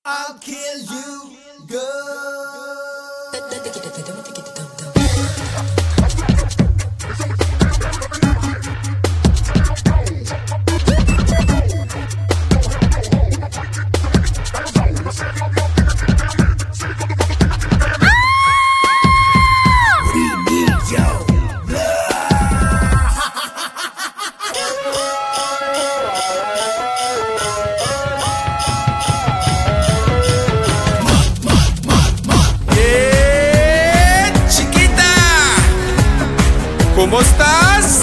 I'll kill you, girl. ¿Cómo estás?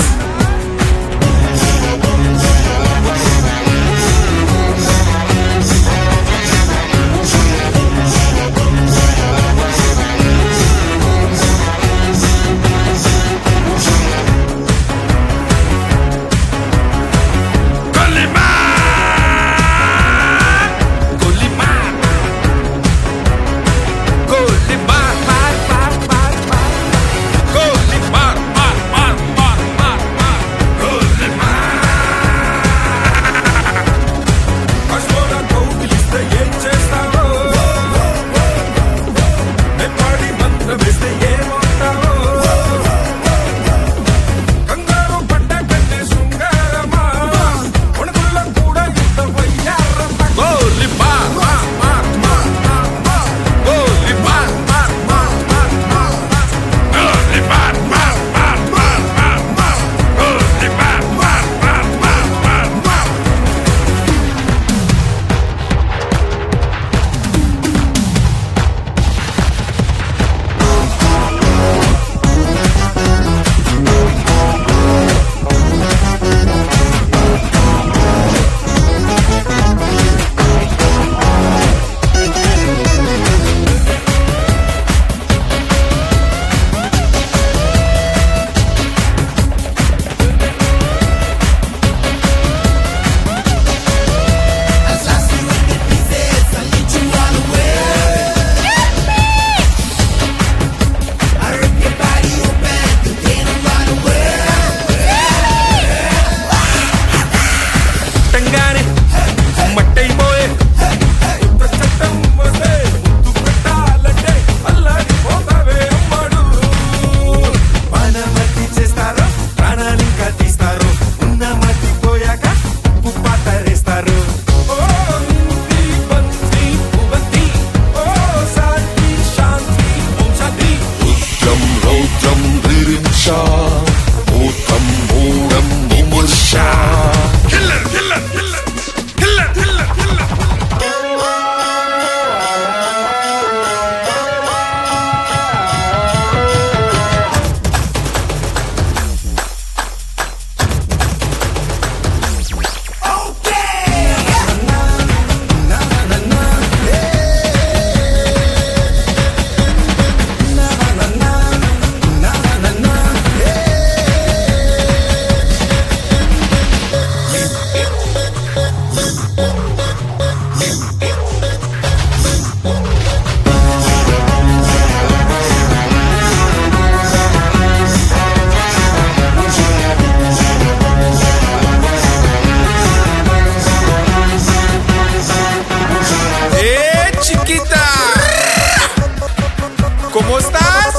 ¿Cómo estás?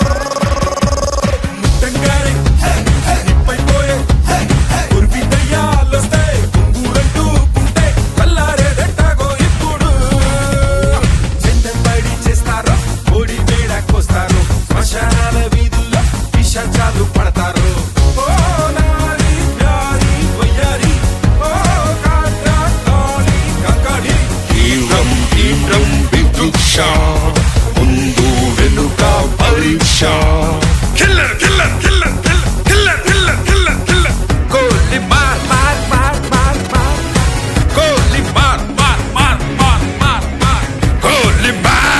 Killer, killer, killer, killer, killer, killer, killer. Goli mar, mar, mar, mar, mar. Goli mar, mar, mar, mar, mar, mar. Goli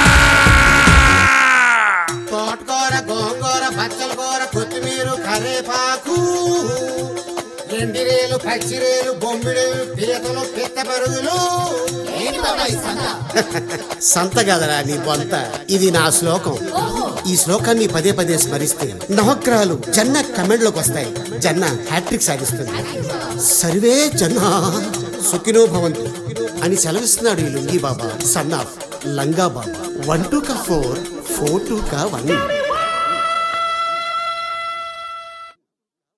mar. తోటకూర గోంగూర బచ్చల కూర కొత్తిమీర కరేపాకు ఎండిరేలు పచ్చిరేలు బొమ్మిడేలు పీతలు పిత్త పరుగులు సంత కదరా నీ బొంత. ఇది నా శ్లోకం. ఈ శ్లోకాన్ని పదే పదే స్మరిస్తే నవగ్రహాలు జన్న కమెంట్లోకి వస్తాయి. జన్న హ్యాట్రిక్ సాధిస్తుంది. సర్వే జన్నా సుఖినో భవంతు. అని సెలవిస్తున్నాడు ఈ లుంగీ బాబా సన్ ఆఫ్ లంగా బాబా. 1 2 4 4 2 1.